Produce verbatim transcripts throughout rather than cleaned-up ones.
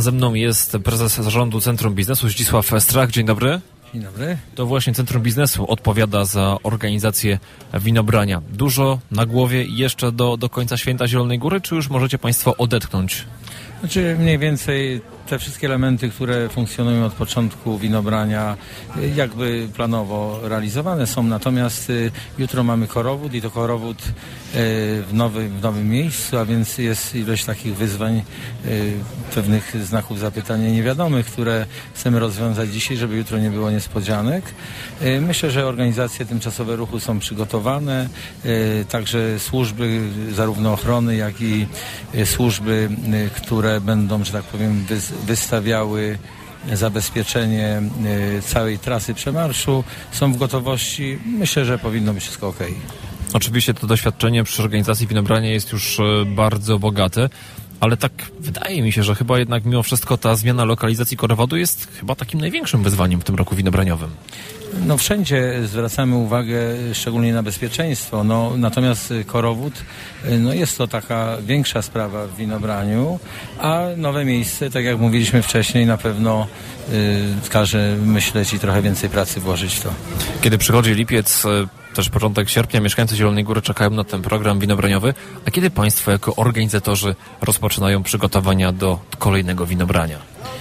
ze mną jest prezes zarządu Centrum Biznesu Zdzisław Strach. Dzień dobry. Dzień dobry. To właśnie Centrum Biznesu odpowiada za organizację winobrania. Dużo na głowie jeszcze do, do końca Święta Zielonej Góry, czy już możecie Państwo odetchnąć? Znaczy mniej więcej te wszystkie elementy, które funkcjonują od początku winobrania, jakby planowo realizowane są. Natomiast y, jutro mamy korowód i to korowód y, w, nowy, w nowym miejscu, a więc jest ilość takich wyzwań, y, pewnych znaków zapytania niewiadomych, które chcemy rozwiązać dzisiaj, żeby jutro nie było niespodzianek. Y, myślę, że organizacje tymczasowe ruchu są przygotowane, y, także służby zarówno ochrony, jak i y, służby, y, które będą, że tak powiem, wy- wystawiały zabezpieczenie y, całej trasy przemarszu, są w gotowości. Myślę, że powinno być wszystko ok. Oczywiście to doświadczenie przy organizacji winobrania jest już bardzo bogate, ale tak wydaje mi się, że chyba jednak mimo wszystko ta zmiana lokalizacji korowodu jest chyba takim największym wyzwaniem w tym roku winobraniowym. No wszędzie zwracamy uwagę szczególnie na bezpieczeństwo, no, natomiast korowód, no jest to taka większa sprawa w winobraniu, a nowe miejsce, tak jak mówiliśmy wcześniej, na pewno y, każe myśleć i trochę więcej pracy włożyć w to. Kiedy przychodzi lipiec, też początek sierpnia, mieszkańcy Zielonej Góry czekają na ten program winobraniowy, a kiedy Państwo jako organizatorzy rozpoczynają przygotowania do kolejnego winobrania?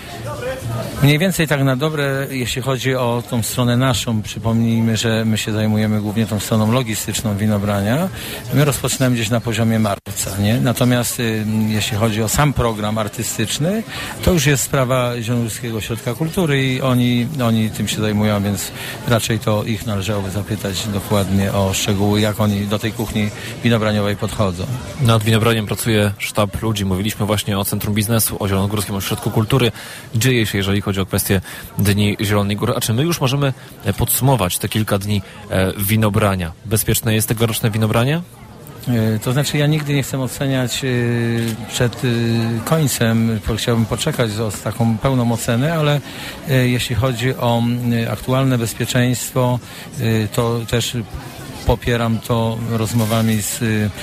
Mniej więcej tak na dobre, jeśli chodzi o tą stronę naszą, przypomnijmy, że my się zajmujemy głównie tą stroną logistyczną winobrania. My rozpoczynamy gdzieś na poziomie marca, nie? Natomiast y, jeśli chodzi o sam program artystyczny, to już jest sprawa Zielonogórskiego Ośrodka Kultury i oni, oni tym się zajmują, więc raczej to ich należałoby zapytać dokładnie o szczegóły, jak oni do tej kuchni winobraniowej podchodzą. Nad winobraniem pracuje sztab ludzi. Mówiliśmy właśnie o Centrum Biznesu, o Zielonogórskim Ośrodku Kultury. Dzieje się, jeżeli chodzi o kwestię Dni Zielonej Góry. A czy my już możemy podsumować te kilka dni winobrania? Bezpieczne jest tegoroczne winobranie? To znaczy ja nigdy nie chcę oceniać przed końcem, chciałbym poczekać z taką pełną ocenę, ale jeśli chodzi o aktualne bezpieczeństwo, to też popieram to rozmowami z,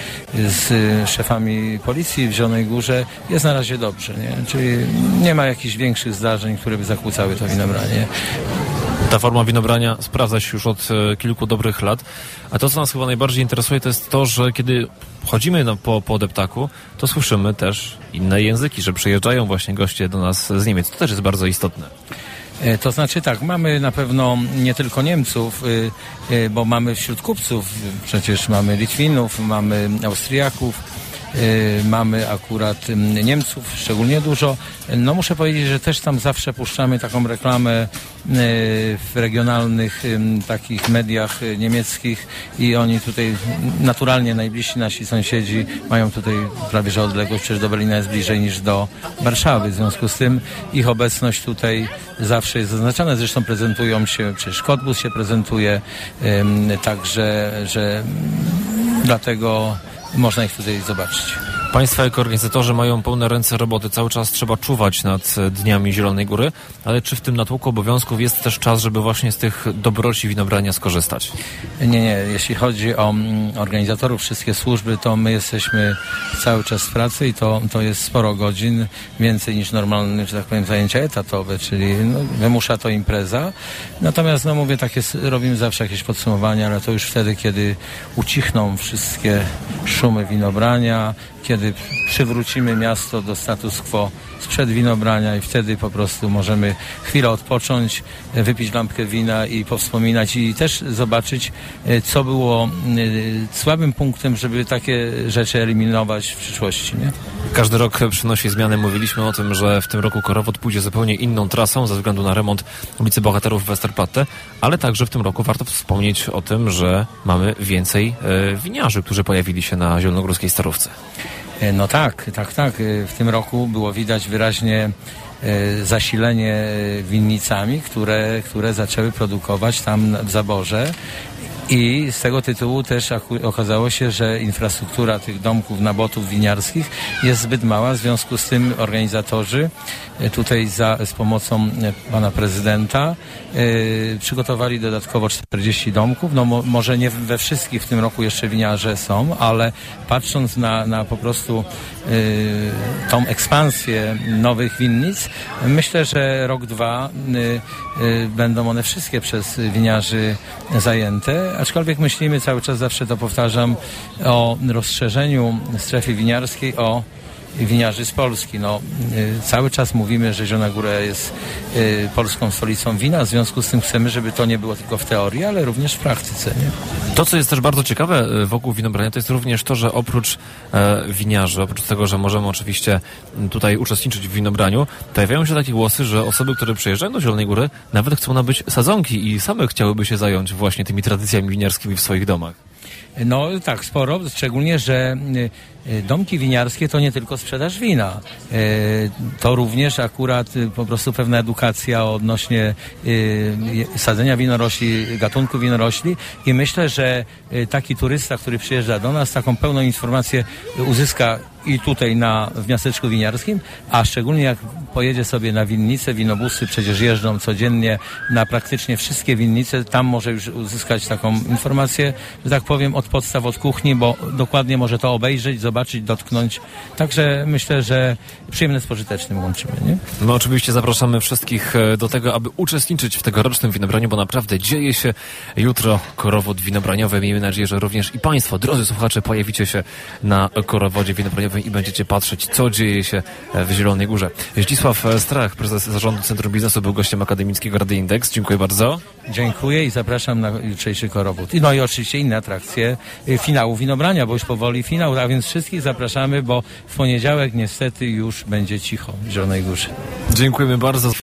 z szefami policji w Zielonej Górze. Jest na razie dobrze, nie? Czyli nie ma jakichś większych zdarzeń, które by zakłócały to winobranie. Ta forma winobrania sprawdza się już od kilku dobrych lat. A to, co nas chyba najbardziej interesuje, to jest to, że kiedy chodzimy no, po, po deptaku, to słyszymy też inne języki, że przyjeżdżają właśnie goście do nas z Niemiec. To też jest bardzo istotne. To znaczy tak, mamy na pewno nie tylko Niemców, bo mamy wśród kupców, przecież mamy Litwinów, mamy Austriaków, mamy akurat Niemców, szczególnie dużo. No muszę powiedzieć, że też tam zawsze puszczamy taką reklamę w regionalnych takich mediach niemieckich i oni tutaj naturalnie najbliżsi nasi sąsiedzi mają tutaj prawie że odległość, przecież do Berlina jest bliżej niż do Warszawy. W związku z tym ich obecność tutaj zawsze jest zaznaczana. Zresztą prezentują się, przecież Cottbus się prezentuje, także że dlatego można ich tutaj zobaczyć. Państwa jako organizatorzy mają pełne ręce roboty. Cały czas trzeba czuwać nad Dniami Zielonej Góry, ale czy w tym natłoku obowiązków jest też czas, żeby właśnie z tych dobroci winobrania skorzystać? Nie, nie. Jeśli chodzi o organizatorów, wszystkie służby, to my jesteśmy cały czas w pracy i to, to jest sporo godzin, więcej niż normalne, że tak powiem, zajęcia etatowe, czyli no, wymusza to impreza. Natomiast, no mówię, takie robimy zawsze jakieś podsumowania, ale to już wtedy, kiedy ucichną wszystkie szumy winobrania, kiedy przywrócimy miasto do status quo sprzed winobrania i wtedy po prostu możemy chwilę odpocząć, wypić lampkę wina i powspominać i też zobaczyć, co było słabym punktem, żeby takie rzeczy eliminować w przyszłości, nie? Każdy rok przynosi zmiany. Mówiliśmy o tym, że w tym roku korowód pójdzie zupełnie inną trasą ze względu na remont ulicy Bohaterów w Westerplatte, ale także w tym roku warto wspomnieć o tym, że mamy więcej e, winiarzy, którzy pojawili się na zielonogórskiej Starówce. No tak, tak, tak. W tym roku było widać wyraźnie zasilenie winnicami, które, które zaczęły produkować tam w zaborze. I z tego tytułu też okazało się, że infrastruktura tych domków, nabotów winiarskich jest zbyt mała. W związku z tym organizatorzy tutaj za, z pomocą pana prezydenta yy, przygotowali dodatkowo czterdzieści domków. No mo, może nie we wszystkich w tym roku jeszcze winiarze są, ale patrząc na, na po prostu yy, tą ekspansję nowych winnic, myślę, że rok, dwa yy, yy, będą one wszystkie przez winiarzy zajęte. Aczkolwiek myślimy cały czas, zawsze to powtarzam, o rozszerzeniu strefy winiarskiej o winiarzy z Polski. No, y, cały czas mówimy, że Zielona Góra jest y, polską stolicą wina, w związku z tym chcemy, żeby to nie było tylko w teorii, ale również w praktyce. Nie? To, co jest też bardzo ciekawe wokół winobrania, to jest również to, że oprócz e, winiarzy, oprócz tego, że możemy oczywiście tutaj uczestniczyć w winobraniu, pojawiają się takie głosy, że osoby, które przyjeżdżają do Zielonej Góry, nawet chcą nabyć sadzonki i same chciałyby się zająć właśnie tymi tradycjami winiarskimi w swoich domach. No tak, sporo, szczególnie, że domki winiarskie to nie tylko sprzedaż wina. To również akurat po prostu pewna edukacja odnośnie sadzenia winorośli, gatunku winorośli i myślę, że taki turysta, który przyjeżdża do nas, taką pełną informację uzyska i tutaj na, w miasteczku winiarskim, a szczególnie jak pojedzie sobie na winnicę, winobusy przecież jeżdżą codziennie na praktycznie wszystkie winnice, tam może już uzyskać taką informację, że tak powiem, od podstaw, od kuchni, bo dokładnie może to obejrzeć, zobaczyć, dotknąć. Także myślę, że przyjemne z pożytecznym łączymy, nie? My oczywiście zapraszamy wszystkich do tego, aby uczestniczyć w tegorocznym winobraniu, bo naprawdę dzieje się jutro korowód winobraniowy. Miejmy nadzieję, że również i Państwo, drodzy słuchacze, pojawicie się na korowodzie winobraniowym i będziecie patrzeć, co dzieje się w Zielonej Górze. Zdzisław Strach, prezes Zarządu Centrum Biznesu, był gościem akademickiego Rady Indeks. Dziękuję bardzo. Dziękuję i zapraszam na jutrzejszy korowód. No i oczywiście inne atrakcje finału winobrania, bo już powoli finał, a więc wszystkich zapraszamy, bo w poniedziałek niestety już będzie cicho w Zielonej Górze. Dziękujemy bardzo.